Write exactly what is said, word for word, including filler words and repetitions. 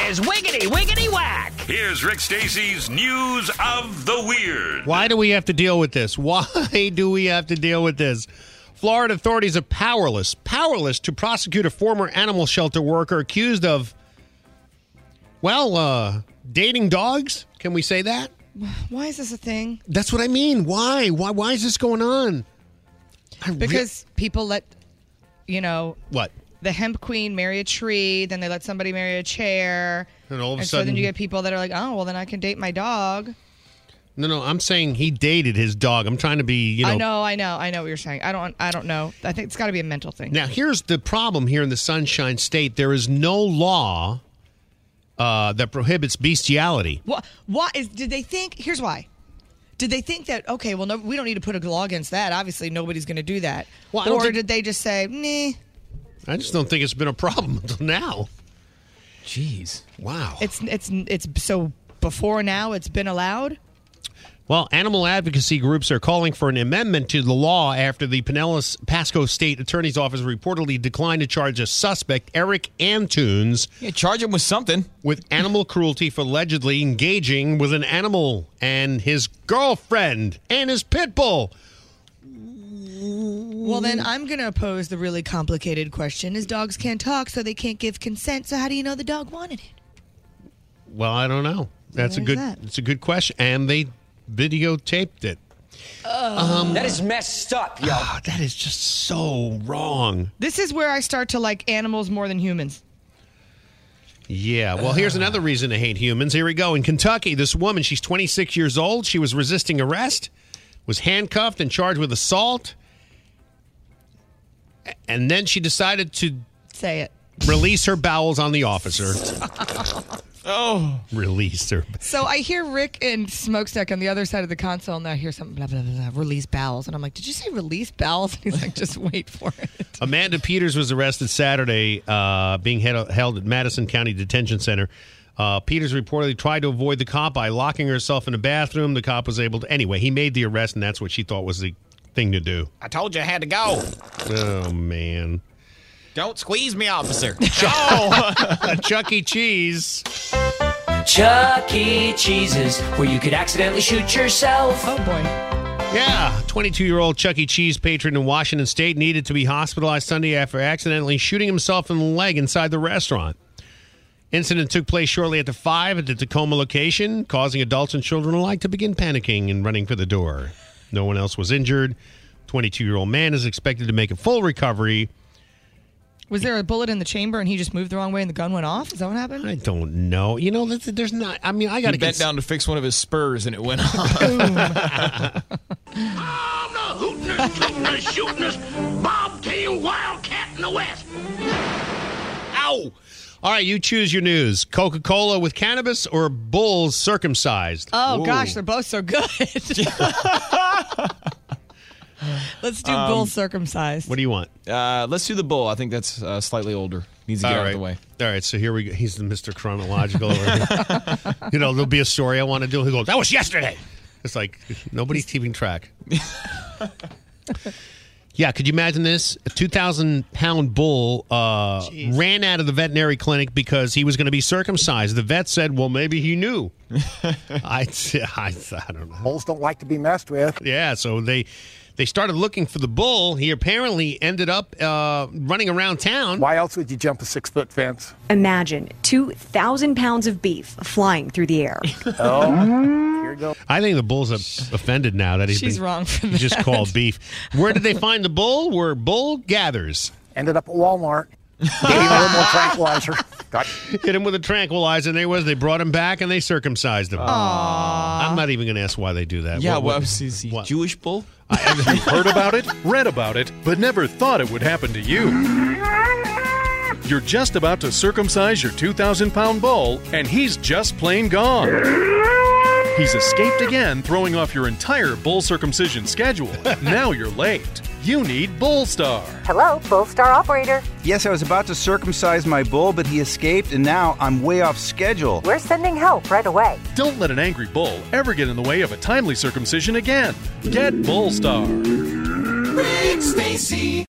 is Wiggity Wiggity Whack. Here's Rick Stacy's News of the Weird. Why do we have to deal with this? Why do we have to deal with this? Florida authorities are powerless, powerless to prosecute a former animal shelter worker accused of, well, uh, dating dogs. Can we say that? Why is this a thing? That's what I mean. Why? Why? Why is this going on? I Because re- people let, you know, what? The hemp queen marry a tree, then they let somebody marry a chair. And all of a and sudden, so then you get people that are like, oh, well, then I can date my dog. No, no, I'm saying he dated his dog. I'm trying to be, you know. I know, I know, I know what you're saying. I don't, I don't know. I think it's got to be a mental thing. Now, here's the problem here in the Sunshine State. There is no law uh, that prohibits bestiality. What? What is? Did they think? Here's why. Did they think that, okay, well, no, we don't need to put a law against that. Obviously, nobody's going to do that. Well, I don't or think- did they just say, nah? I just don't think it's been a problem until now. Jeez. Wow. It's it's it's so before now it's been allowed? Well, animal advocacy groups are calling for an amendment to the law after the Pinellas Pasco State Attorney's Office reportedly declined to charge a suspect, Eric Antunes, Yeah, charge him with something. with animal cruelty for allegedly engaging with an animal and his girlfriend and his pit bull. Well, then I'm going to pose the really complicated question. Is dogs can't talk, so they can't give consent, so how do you know the dog wanted it? Well, I don't know. That's a There's good that. it's a good question. And they videotaped it. Um, That is messed up, yo. ah, that is just so wrong. This is where I start to like animals more than humans. Yeah, well, here's another reason to hate humans. Here we go. In Kentucky, this woman, she's twenty-six years old. She was resisting arrest, was handcuffed and charged with assault. And then she decided to Say it. release her bowels on the officer. Oh. Release her. So I hear Rick and Smokestack on the other side of the console, and I hear something, blah, blah, blah, blah, release bowels. And I'm like, did you say release bowels? And he's like, just wait for it. Amanda Peters was arrested Saturday, uh, being held, held at Madison County Detention Center. Uh, Peters reportedly tried to avoid the cop by locking herself in the bathroom. The cop was able to... Anyway, he made the arrest, and that's what she thought was the thing to do. I told you I had to go. Oh, man. Don't squeeze me, officer. Oh. Chuck E. Cheese. Chuck E. Cheese's, where you could accidentally shoot yourself. Oh, boy. Yeah, twenty-two-year-old Chuck E. Cheese patron in Washington State needed to be hospitalized Sunday after accidentally shooting himself in the leg inside the restaurant. Incident took place shortly after five at the Tacoma location, causing adults and children alike to begin panicking and running for the door. No one else was injured. twenty-two-year-old man is expected to make a full recovery. Was there a bullet in the chamber and he just moved the wrong way and the gun went off? Is that what happened? I don't know. You know, there's- there's not... I mean, I got He to bent down to fix one of his spurs and it went off. I'm the hootin'est, tootin'est, shootin'est, bobtail wildcat in the West. Ow! All right, you choose your news. Coca-Cola with cannabis or Bulls circumcised? Oh, Ooh. gosh, they're both so good. Let's do bull circumcised. What do you want? Uh, let's do the bull. I think that's uh, slightly older. Needs to get All out right. of the way. All right, so here we go. He's the Mister Chronological over here. You know, there'll be a story I want to do. He goes, that was yesterday. It's like, nobody's keeping track. Yeah, could you imagine this? A two thousand pound bull uh, ran out of the veterinary clinic because he was going to be circumcised. The vet said, well, maybe he knew. I, I, I don't know. Bulls don't like to be messed with. Yeah, so they... They started looking for the bull. He apparently ended up uh, running around town. Why else would you jump a six-foot fence? Imagine two thousand pounds of beef flying through the air. Oh, here you go. I think the bull's offended now that he's She's been, wrong for he's just that. called beef. Where did they find the bull? Where bull gathers. Ended up at Walmart. Gave him a little more tranquilizer. Got Hit him with a tranquilizer, and there he was. They brought him back, and they circumcised him. I'm not even going to ask why they do that. Yeah, What- well, what- is he what? Jewish bull? You've heard about it, read about it, but never thought it would happen to you. You're just about to circumcise your two thousand pound bull, and he's just plain gone. He's escaped again, throwing off your entire bull circumcision schedule. Now you're late. You need Bullstar. Hello, Bullstar operator. Yes, I was about to circumcise my bull, but he escaped, and now I'm way off schedule. We're sending help right away. Don't let an angry bull ever get in the way of a timely circumcision again. Get Bullstar. Rick Stacy.